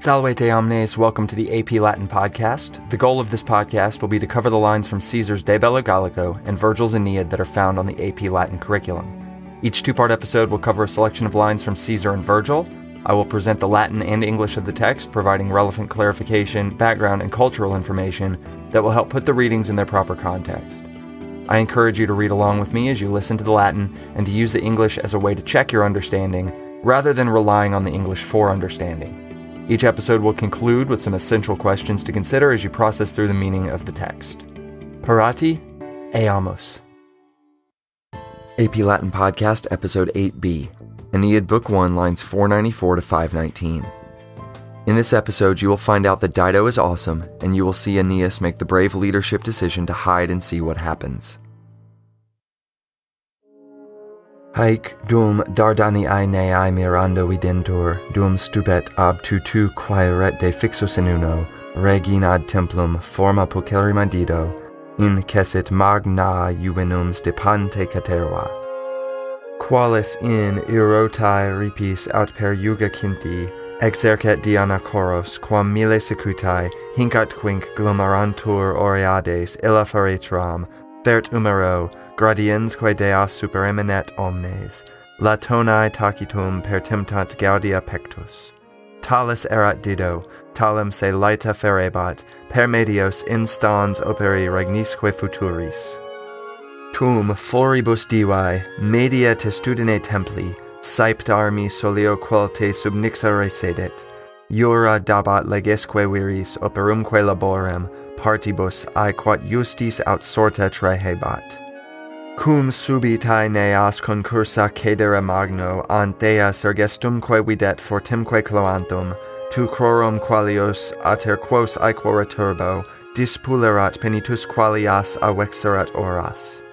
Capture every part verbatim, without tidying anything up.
Salvete omnes, welcome to the A P Latin podcast. The goal of this podcast will be to cover the lines from Caesar's De Bello Gallico and Virgil's Aeneid that are found on the A P Latin curriculum. Each two-part episode will cover a selection of lines from Caesar and Virgil. I will present the Latin and English of the text, providing relevant clarification, background, and cultural information that will help put the readings in their proper context. I encourage you to read along with me as you listen to the Latin and to use the English as a way to check your understanding, rather than relying on the English for understanding. Each episode will conclude with some essential questions to consider as you process through the meaning of the text. Parati, eamos. A P Latin Podcast, Episode eight B, Aeneid Book one, lines four ninety-four to five nineteen. In this episode, you will find out that Dido is awesome, and you will see Aeneas make the brave leadership decision to hide and see what happens. Haec dum Dardanii neae mirando videntur, dum stupet ab tutu quaeret de fixus in uno, regin ad templum forma pulcherrima Dido, in cessit magna juvenum stipante caterva. Qualis in erotae ripis aut per juga quinti, exercet Diana choros, quam mille secutae, hincat quinc glomerantur Oreades, illa faretram, fert umero, gradiensque deas supereminet omnes, latonae tacitum per temptat gaudia pectus. Talis erat Dido, talem se laeta ferebat, per medios instans operi regnisque futuris. Tum floribus divae, media testudine templi, saept armi solio qualte subnixa sedet, jura dabat legesque viris operumque laborem, partibus aequat justis aut sorta trahebat. Cum subitae neas concursa cedere magno, ant dea sergestumque videt fortemque cloantum, tu crorum qualios ater quos aequora turbo, dispulerat penitus qualias avexerat oras.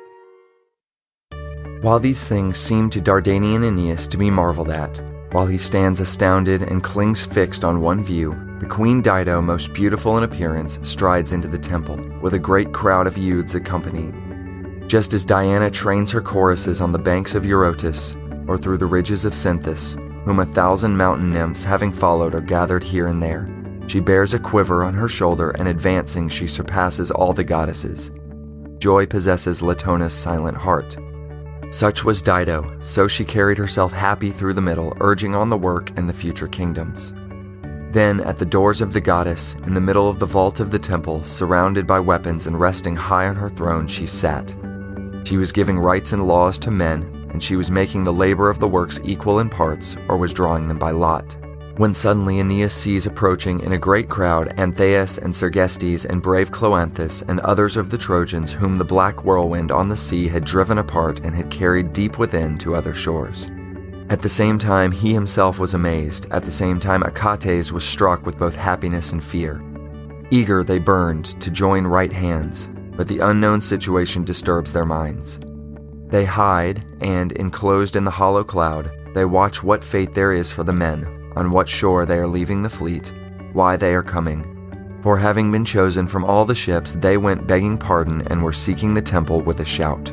While these things seem to Dardanian Aeneas to be marveled at, while he stands astounded and clings fixed on one view, the Queen Dido, most beautiful in appearance, strides into the temple, with a great crowd of youths accompanying. Just as Diana trains her choruses on the banks of Eurotas, or through the ridges of Cynthus, whom a thousand mountain nymphs having followed are gathered here and there, she bears a quiver on her shoulder, and advancing she surpasses all the goddesses. Joy possesses Latona's silent heart. Such was Dido, so she carried herself happy through the middle, urging on the work and the future kingdoms. Then, at the doors of the goddess, in the middle of the vault of the temple, surrounded by weapons and resting high on her throne, she sat. She was giving rights and laws to men, and she was making the labor of the works equal in parts, or was drawing them by lot. When suddenly Aeneas sees approaching in a great crowd Antaeus and Sergestes and brave Cloanthus and others of the Trojans whom the black whirlwind on the sea had driven apart and had carried deep within to other shores. At the same time he himself was amazed, at the same time Achates was struck with both happiness and fear. Eager they burned to join right hands, but the unknown situation disturbs their minds. They hide, and, enclosed in the hollow cloud, they watch what fate there is for the men, on what shore they are leaving the fleet, why they are coming. For having been chosen from all the ships, they went begging pardon and were seeking the temple with a shout.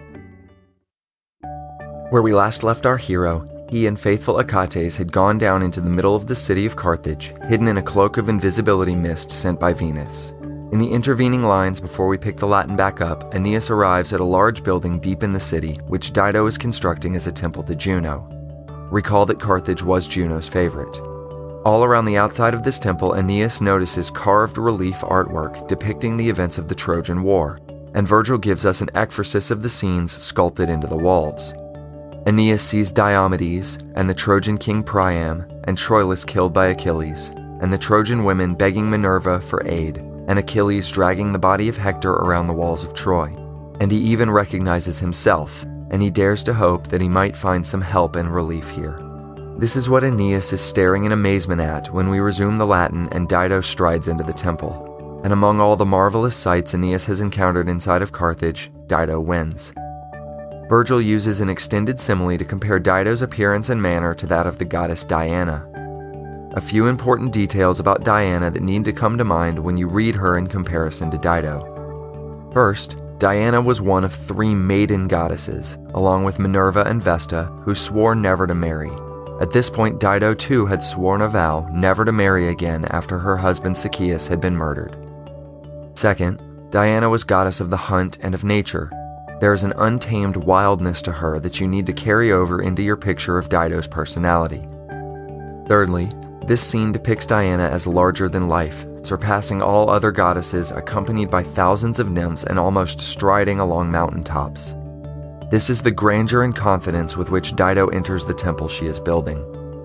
Where we last left our hero, he and faithful Achates had gone down into the middle of the city of Carthage, hidden in a cloak of invisibility mist sent by Venus. In the intervening lines before we pick the Latin back up, Aeneas arrives at a large building deep in the city, which Dido is constructing as a temple to Juno. Recall that Carthage was Juno's favorite. All around the outside of this temple, Aeneas notices carved relief artwork depicting the events of the Trojan War, and Virgil gives us an ekphrasis of the scenes sculpted into the walls. Aeneas sees Diomedes, and the Trojan king Priam, and Troilus killed by Achilles, and the Trojan women begging Minerva for aid, and Achilles dragging the body of Hector around the walls of Troy. And he even recognizes himself, and he dares to hope that he might find some help and relief here. This is what Aeneas is staring in amazement at when we resume the Latin and Dido strides into the temple. And among all the marvelous sights Aeneas has encountered inside of Carthage, Dido wins. Virgil uses an extended simile to compare Dido's appearance and manner to that of the goddess Diana. A few important details about Diana that need to come to mind when you read her in comparison to Dido. First, Diana was one of three maiden goddesses, along with Minerva and Vesta, who swore never to marry, At this point, Dido too had sworn a vow never to marry again after her husband Sychaeus had been murdered. Second, Diana was goddess of the hunt and of nature. There is an untamed wildness to her that you need to carry over into your picture of Dido's personality. Thirdly, this scene depicts Diana as larger than life, surpassing all other goddesses, accompanied by thousands of nymphs and almost striding along mountaintops. This is the grandeur and confidence with which Dido enters the temple she is building.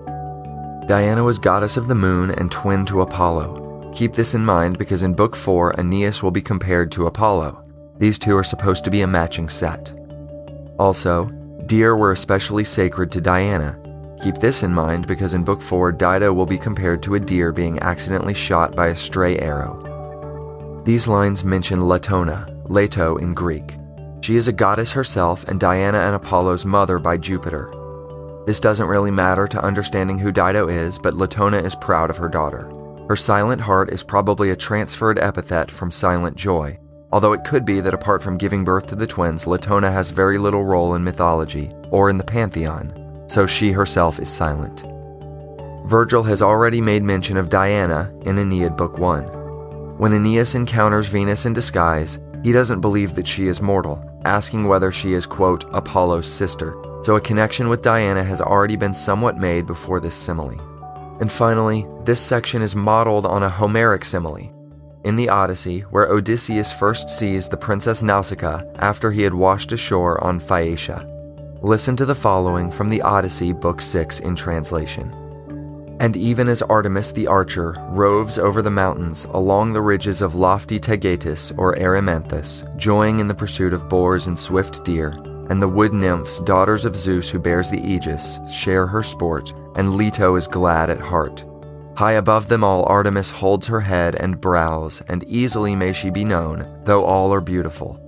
Diana was goddess of the moon and twin to Apollo. Keep this in mind because in Book four, Aeneas will be compared to Apollo. These two are supposed to be a matching set. Also, deer were especially sacred to Diana. Keep this in mind because in Book four, Dido will be compared to a deer being accidentally shot by a stray arrow. These lines mention Latona, Leto in Greek. She is a goddess herself and Diana and Apollo's mother by Jupiter. This doesn't really matter to understanding who Dido is, but Latona is proud of her daughter. Her silent heart is probably a transferred epithet from silent joy, although it could be that apart from giving birth to the twins, Latona has very little role in mythology or in the pantheon, so she herself is silent. Virgil has already made mention of Diana in Aeneid Book one. When Aeneas encounters Venus in disguise, he doesn't believe that she is mortal, asking whether she is, quote, Apollo's sister, so a connection with Diana has already been somewhat made before this simile. And finally, this section is modeled on a Homeric simile. In the Odyssey, where Odysseus first sees the Princess Nausicaa after he had washed ashore on Phaeacia. Listen to the following from the Odyssey, Book six in translation. And even as Artemis the archer roves over the mountains along the ridges of lofty Taygetus or Erymanthus, joying in the pursuit of boars and swift deer, and the wood nymphs, daughters of Zeus who bears the aegis, share her sport, and Leto is glad at heart. High above them all Artemis holds her head and brows, and easily may she be known, though all are beautiful.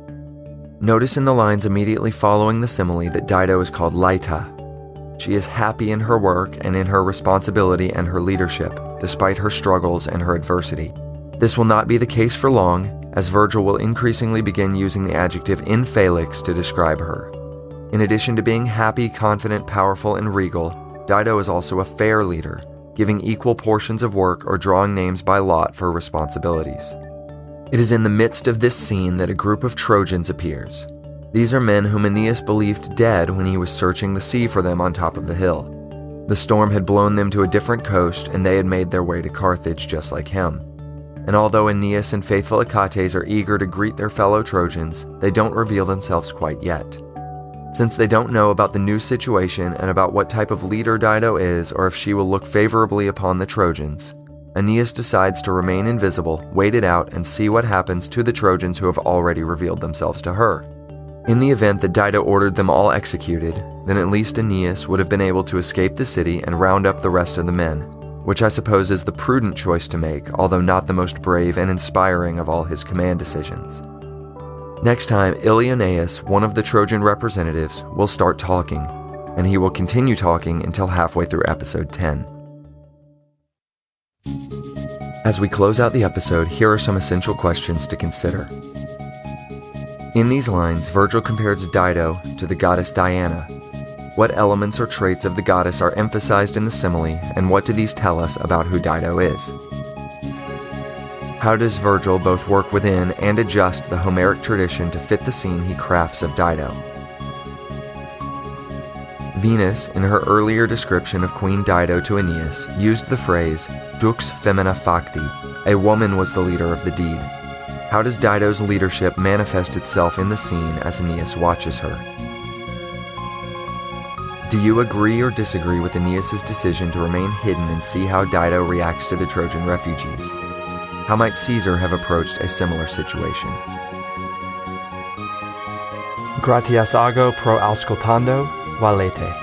Notice in the lines immediately following the simile that Dido is called Laeta. She is happy in her work and in her responsibility and her leadership, despite her struggles and her adversity. This will not be the case for long, as Virgil will increasingly begin using the adjective infelix to describe her. In addition to being happy, confident, powerful, and regal, Dido is also a fair leader, giving equal portions of work or drawing names by lot for responsibilities. It is in the midst of this scene that a group of Trojans appears. These are men whom Aeneas believed dead when he was searching the sea for them on top of the hill. The storm had blown them to a different coast, and they had made their way to Carthage just like him. And although Aeneas and faithful Achates are eager to greet their fellow Trojans, they don't reveal themselves quite yet. Since they don't know about the new situation and about what type of leader Dido is or if she will look favorably upon the Trojans, Aeneas decides to remain invisible, wait it out, and see what happens to the Trojans who have already revealed themselves to her. In the event that Dido ordered them all executed, then at least Aeneas would have been able to escape the city and round up the rest of the men, which I suppose is the prudent choice to make, although not the most brave and inspiring of all his command decisions. Next time, Ilioneus, one of the Trojan representatives, will start talking, and he will continue talking until halfway through episode ten. As we close out the episode, here are some essential questions to consider. In these lines, Virgil compares Dido to the goddess Diana. What elements or traits of the goddess are emphasized in the simile, and what do these tell us about who Dido is? How does Virgil both work within and adjust the Homeric tradition to fit the scene he crafts of Dido? Venus, in her earlier description of Queen Dido to Aeneas, used the phrase dux femina facti, a woman was the leader of the deed. How does Dido's leadership manifest itself in the scene as Aeneas watches her? Do you agree or disagree with Aeneas' decision to remain hidden and see how Dido reacts to the Trojan refugees? How might Caesar have approached a similar situation? Gratias ago pro auscultando, valete.